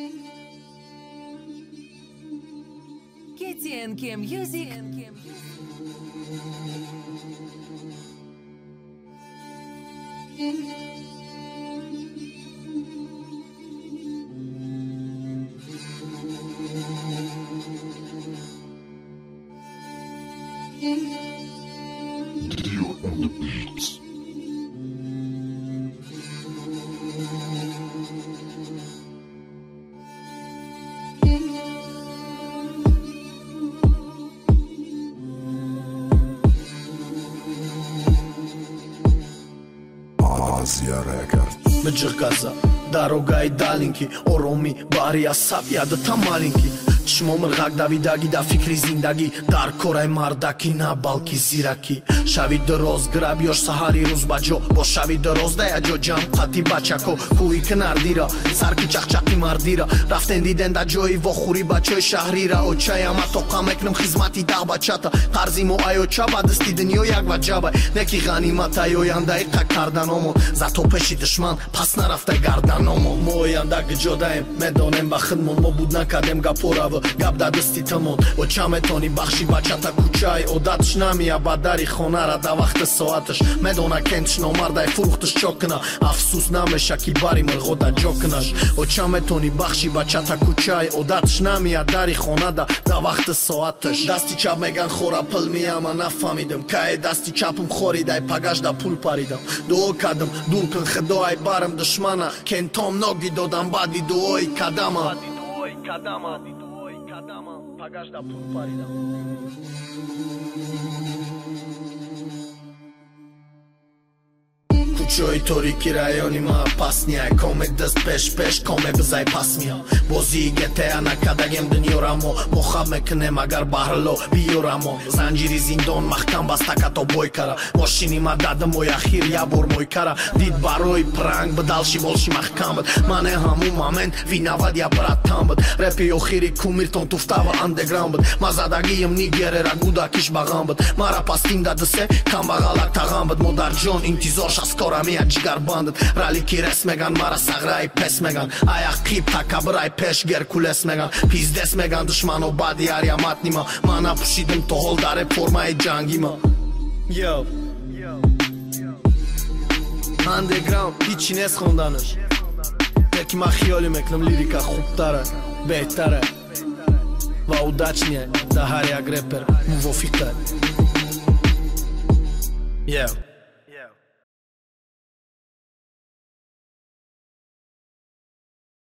KTNK Music. Dio on the beats. Азия Рекорд. Мыжыгаза, дорогай далинки, ороми, бария сапьяда там маленький. چشمام مرغک دویدگی در فکری زندگی در کره مردکی نه بلکی زیرکی شوی دراز گرابیاش سهاری روز بجا با شوی دراز ده جا جمع قطی بچکو کوی کنردی را سرکی چخچقی مردی را رفتن دیدن در جایی واخوری بچه شهری را او چای اما توقع مکنم خدمتی ده بچه تا قرضی مو ایو چا بدستی دنیا یک وجه بای نکی غنیمت ایو ینده ایقا کردن امو زتو پشی دشمن پس نرفته گردن امو مو ینده گجا دایم مدانم بخدمون ما بود نکدم گپورا گپ در دستی تمون و چمتانی بخشی بچه تا کوچای عادتش نمیه بدری خانه را در وقت ساعتش مدونه کنش نامرده فروختش چاکنه افسوس نمیشه که باری مرغو در جا کنش و چمتانی بخشی بچه تا کوچای عادتش نمیه دری خانه در وقت ساعتش دستی چپ میگن خورا پل میه من نفهمیدم که دستی چپم خوریده پگش در پول پریدم دعا کردم دور کن خدای برم دشمنه کن تام ناگی دادم بعدی دعای کدمه پگش در پول پریدم کوچوی توریکی رایانی ما پس نیای کامه دست پش کامه بزای پس میا بازی گته نکدگم دنیورامو مخم مکنم اگر بحرلو بیورامو زنجیری زندان محکم بسته کتا بوی کرا ماشینی ما دادم و یخیر یا بور موی کرا دید باروی پرنگ بدالشی بولشی محکم بد منه همون مومنت وینود یا براتم بد رپی و خیری کومیرتون توفتا و اندگرام بد مزدگیم نیگره را گوداکیش باغام بد مرا پستیم دادسه کم بغالک تغام بد مادر جان انتظارش از کارمی جگر باندد رالی کی رس میگن مرا سغرای پس میگن آیاق قیب تکبرای پیش گرکولس میگن پیز دست میگن دشمن و بعدی آریامت نیما من پوشیدم تو هول داره فرمای جنگی ما یو اندگراند هیچی نیست خوندنش یکی من خیالی میکنم لیریکا خوبتره بهتره و удачнее ده هر یک رپر موافقه